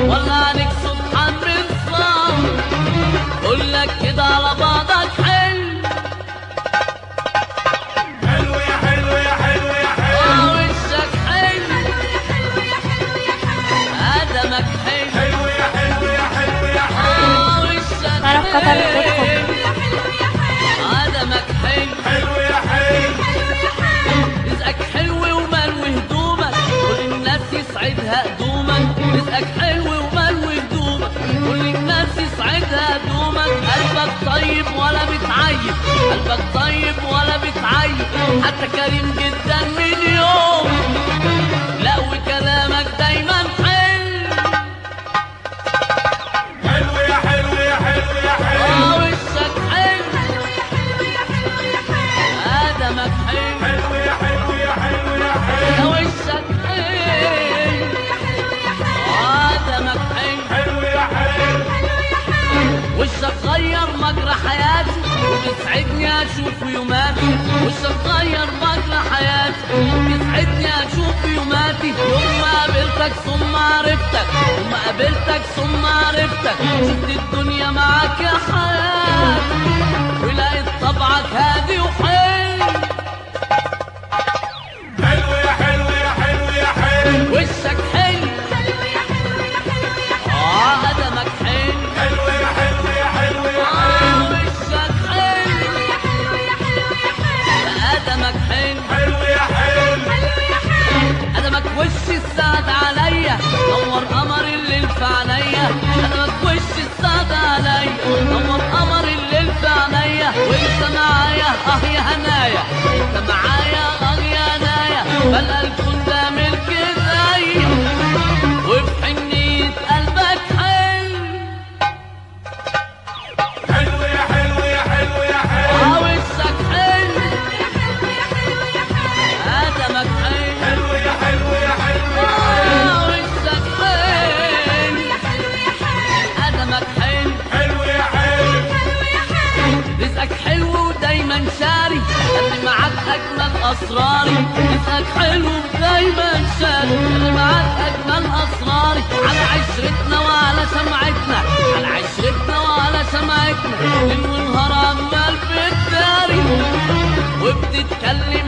ولا عليك سبحان رصام. قول لك كده على بعضك حلو حلو يا حلو يا حلو يا حلو. وشك حلو قدمك حلو حلو يا حلو يا حلو يا حلو. وشك تعرف قطر حلو قدمك حلو حلو يا حلو. رزقك حلو وملوي هدومك كل الناس يسعدها قدومك. رزقك حلو وملوي هدومك كل الناس يسعدها قدومك. قلبك طيب ولا بتعيب قلبك طيب ولا بتعيب حتى كريم جدا من يوم. لا وكلامك دايما حلو حلو يا حلو يا حلو يا حلو. وشك حلو قدمك حلو حلو يا حلو يا حلو يا حلو. وشك حلو قدمك حلو. حلو يا حلو. وشك غير مجرى حياتي وبيسعدني اشوف يوماتي. وشك غير مجرى حياتي وبيسعدني اشوف يوماتي. يوم ما قابلتك ثم عرفتك يوم ما قابلتك ثم عرفتك. شفت الدنيا معاك يا حياتي ولقيت طبعك هادي وحلو. حلو يا حلو يا حلو يا حلو. وشك حلو قدمك حلو. حلو يا حلو يا حلو يا حلو. وشك حلو قدمك حلو. حلو يا حلو. قدمك وش السعد عليا نور قمر الليل في عينيا. قدمك وش السعد عليا نور قمر الليل في عينيا. وانت معايا يا هنايا انت معايا يا هنايا. بلقى الكون ده ملك ايديا وفي حنية قلبك حلو. حلو يا حلو يا حلو يا حلو. وشك حلو قدمك حلو. حلو يا حلو يا حلو يا حلو. وشك حلو قدمك حلو. حلو يا حلو. رزقك حلو ودايما شاري اللي معاك اجمل اسراري. رزقك حلو ودايما شاري اللي معاك اجمل اسراري. على عشرتنا وعلى سمعتنا على عشرتنا وعلى سمعتنا ليل ونهار عمال بتداري وبتتكلم